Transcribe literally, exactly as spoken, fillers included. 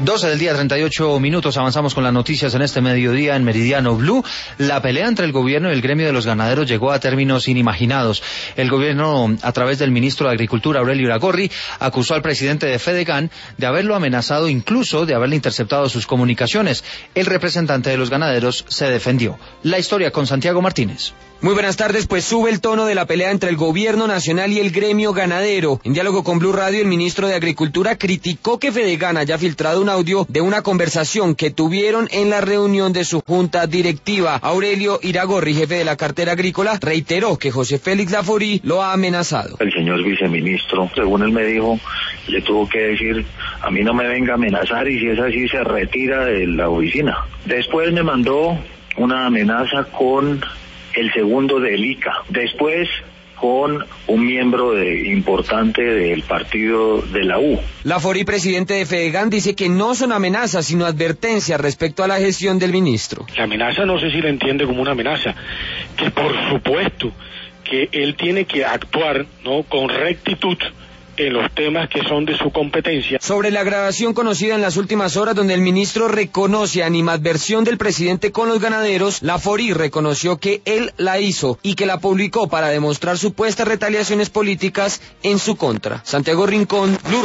doce del día, treinta y ocho minutos, avanzamos con las noticias en este mediodía en Meridiano Blue. La pelea entre el gobierno y el gremio de los ganaderos llegó a términos inimaginados. El gobierno, a través del ministro de Agricultura, Aurelio Iragorri, acusó al presidente de Fedegan de haberlo amenazado, incluso de haberle interceptado sus comunicaciones. El representante de los ganaderos se defendió. La historia con Santiago Martínez. Muy buenas tardes, pues sube el tono de la pelea entre el gobierno nacional y el gremio ganadero. En diálogo con Blue Radio, el ministro de Agricultura criticó que Fedegan haya filtrado un audio de una conversación que tuvieron en la reunión de su junta directiva. Aurelio Iragorri, jefe de la cartera agrícola, reiteró que José Félix Laforí lo ha amenazado. El señor viceministro, según él me dijo, le tuvo que decir, a mí no me venga a amenazar y si es así se retira de la oficina. Después me mandó una amenaza con el segundo del I C A, después con un miembro de, importante del partido de la U. Laforí, presidente de Fedegan, dice que no son amenazas, sino advertencias respecto a la gestión del ministro. La amenaza no sé si la entiende como una amenaza, que por supuesto que él tiene que actuar, ¿no?, con rectitud en los temas que son de su competencia. Sobre la grabación conocida en las últimas horas donde el ministro reconoce animadversión del presidente con los ganaderos, Laforí reconoció que él la hizo y que la publicó para demostrar supuestas retaliaciones políticas en su contra. Santiago Rincón, Blue